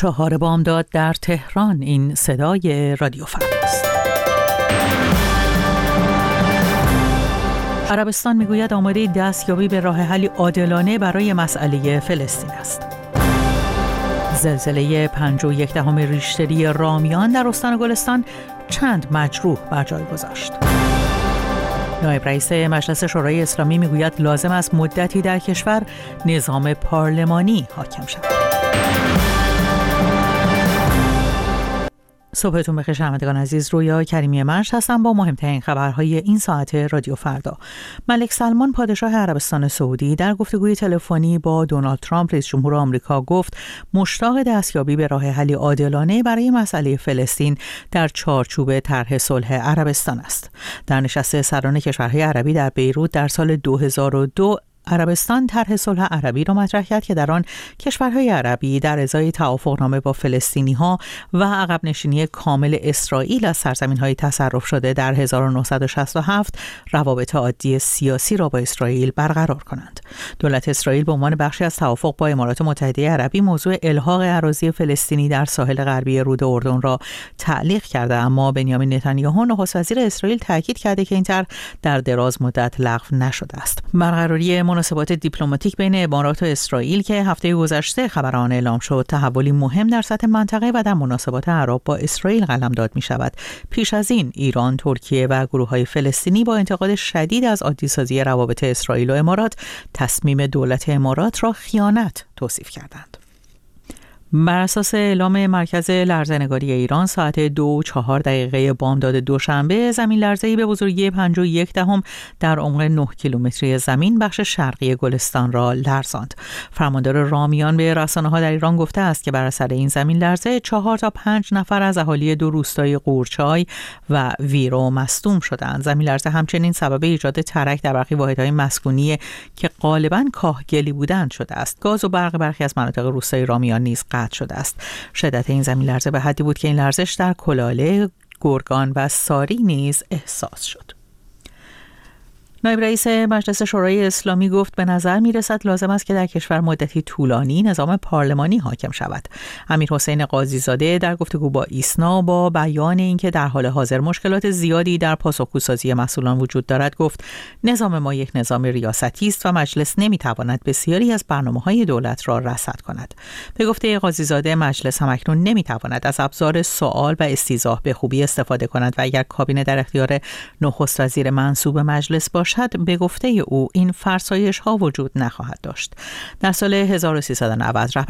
4 بامداد در تهران. این صدای رادیو فرداست. عربستان میگوید آماده دستیابی به راه حلی عادلانه برای مسئله فلسطین است. زلزله 5.1 ریشتری رامیان در استان گلستان چند مجروح بر جای گذاشت. نایب رئیس مجلس شورای اسلامی میگوید لازم است مدتی در کشور نظام پارلمانی حاکم شود. صبحتون بخیر شنوندگان عزیز، رویا کریمی منش هستم با مهمترین خبرهای این ساعت رادیو فردا. ملک سلمان پادشاه عربستان سعودی در گفتگوی تلفنی با دونالد ترامپ رئیس جمهور آمریکا گفت مشتاق دستیابی به راه حلی عادلانه برای مسئله فلسطین در چارچوب طرح صلح عربستان است. در نشست سران کشورهای عربی در بیروت در سال 2002 عربستان طرح صلح عربی را مطرح کرد که در آن کشورهای عربی در ازای توافقنامه با فلسطینی‌ها و عقب نشینی کامل اسرائیل از سرزمین‌های تصرف شده در 1967 روابط عادی سیاسی را با اسرائیل برقرار کنند. دولت اسرائیل به عنوان بخشی از توافق با امارات متحده عربی موضوع الحاق اراضی فلسطینی در ساحل غربی رود اردن را تعلیق کرده، اما بنیامین نتانیاهو نخست وزیر اسرائیل تاکید کرده که این طرح در دراز مدت لغو نشده است. برقراری مناسبات دیپلماتیک بین امارات و اسرائیل که هفته گذشته خبر آن اعلام شد، تحولی مهم در سطح منطقه و در مناسبات عرب با اسرائیل قلمداد می شود. پیش از این ایران، ترکیه و گروه‌های فلسطینی با انتقاد شدید از عادی‌سازی روابط اسرائیل و امارات تتصمیم دولت امارات را خیانت توصیف کردند. بر اساس اعلام مرکز لرزه‌نگاری ایران ساعت 2:04 بامداد دوشنبه زمین لرزه‌ای به بزرگی 5.1 در عمق 9 کیلومتری زمین بخش شرقی گلستان را لرزاند. فرماندار رامیان به رسانه‌ها در ایران گفته است که بر اثر این زمین لرزه 4 تا 5 نفر از اهالی 2 روستای قورچای و ویرو مصدوم شدند. زمین لرزه همچنین سبب ایجاد ترک در برخی واحدهای مسکونی که غالباً کاهگلی بودند شده است. گاز و برق برخی از مناطق روستای رامیان نیز قطع شده است. شدت این زمین لرزه به حدی بود که این لرزش در کلاله، گرگان و ساری نیز احساس شد. نایب رئیس مجلس شورای اسلامی گفت به نظر می رسد لازم است که در کشور مدتی طولانی نظام پارلمانی حاکم شود. امیرحسین قاضی زاده در گفتگو با ایسنا با بیان اینکه در حال حاضر مشکلات زیادی در پاسخگویی مسئولان وجود دارد گفت نظام ما یک نظام ریاستی است و مجلس نمی تواند بسیاری از برنامه‌های دولت را رصد کند. به گفته قاضی زاده مجلس همکنون نمی تواند از ابزار سوال و استیضاح به خوبی استفاده کند و اگر کابینه در اختیار نخست وزیر منصوب مجلس باشد به گفته او این فرسایش ها وجود نخواهد داشت. در سال 1390